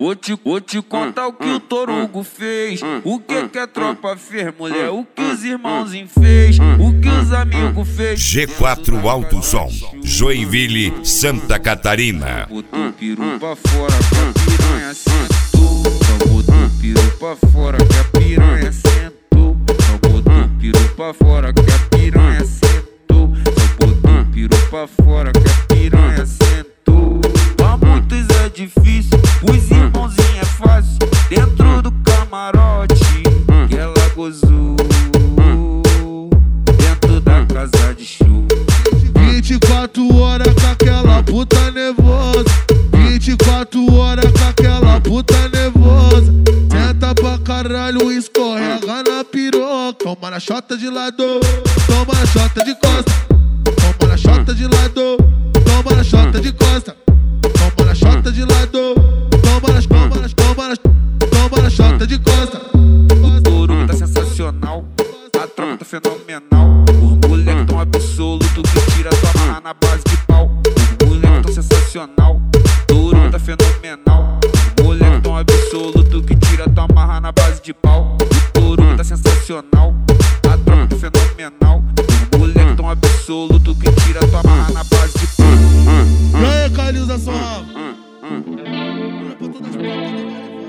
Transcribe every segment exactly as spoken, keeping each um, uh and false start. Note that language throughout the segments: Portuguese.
Vou te, vou te contar o que o Torugo fez. O que que a tropa fez, mulher? O que os irmãozinhos fez? O que os amigos fez? G quatro Alto Som, Joinville, Santa Catarina. Botou o peru pra fora que a piranha sentou. Só botou o peru pra fora que a piranha sentou. Só botou o peru pra fora que a piranha sentou. Só botou o peru pra fora que a piranha sentou. Pra muitos é difícil, os irmãozinhos é fácil. Dentro do camarote que ela gozou, dentro da casa de show. vinte e quatro horas com aquela puta nervosa. vinte e quatro horas com aquela puta nervosa. Senta pra caralho, escorrega na piroca. Toma na chota de lado, toma na chota de costa. Toma na chota de lado, toma na chota de costa. Toma na chota de lado, toma nas, toma nas, toma nas, toma na chota de costa. O Torugo tá sensacional, a tropa tá fenomenal. Os moleques tão absoluto que tira tua marra na base de pau. Os moleques tão sensacional, o Torugo tá fenomenal. Os moleques tão absoluto que tira tua marra na base de pau. O Torugo tá sensacional, a tropa tá fenomenal. Os moleques tão absoluto que tira tua marra na base de pau. E aí, Carlinhos da sua alma? Olha pra todas as portas.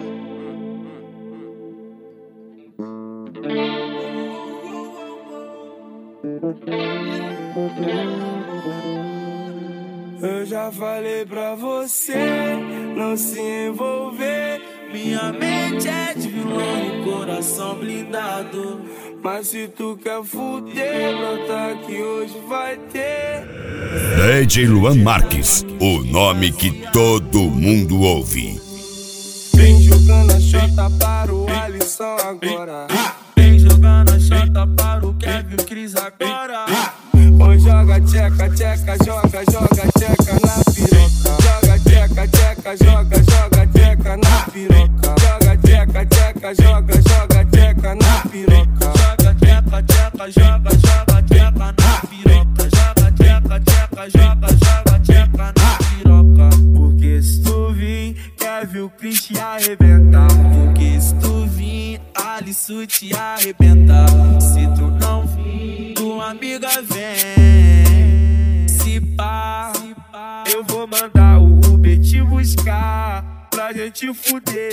Eu já falei pra você não se envolver. Minha mente é de vilão e coração blindado. Mas se tu quer fuder, brota aqui hoje vai ter. D J Luan Marques, o nome que todo mundo ouve. Vem jogando a chota para o Alisson agora. Vem jogando a chota para o Kevin Cris agora. Oi, joga tcheca, tcheca, joga, joga tcheca na piroca. Joga tcheca, tcheca, joga, joga tcheca na piroca. Joga tcheca, tcheca, joga, joga tcheca na piroca. Joga tcheca, tcheca, joga, joga tcheca na piroca. Joga tcheca, tcheca, joga, joga tcheca na piroca. Porque se tu vir, quer ver o Cris te arrebentar. Porque se tu vir, Alisson te arrebentar. Se tu não vir, tua amiga vem. Se pá, eu vou mandar o Uber te buscar pra gente fuder.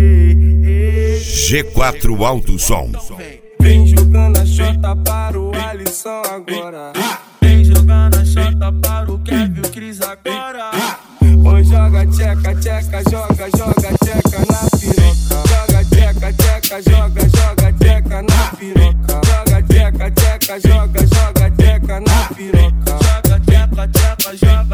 G quatro Alto Som. Vem jogando a chota para o Alisson agora. Vem jogando a chota para o Kevin Cris agora. Oi, joga tcheca, tcheca, joga, joga tcheca na piroca. Joga tcheca, tcheca, joga, joga tcheca na piroca. Joga tcheca, tcheca, joga, joga tcheca na piroca. Joga tcheca, tcheca, joga.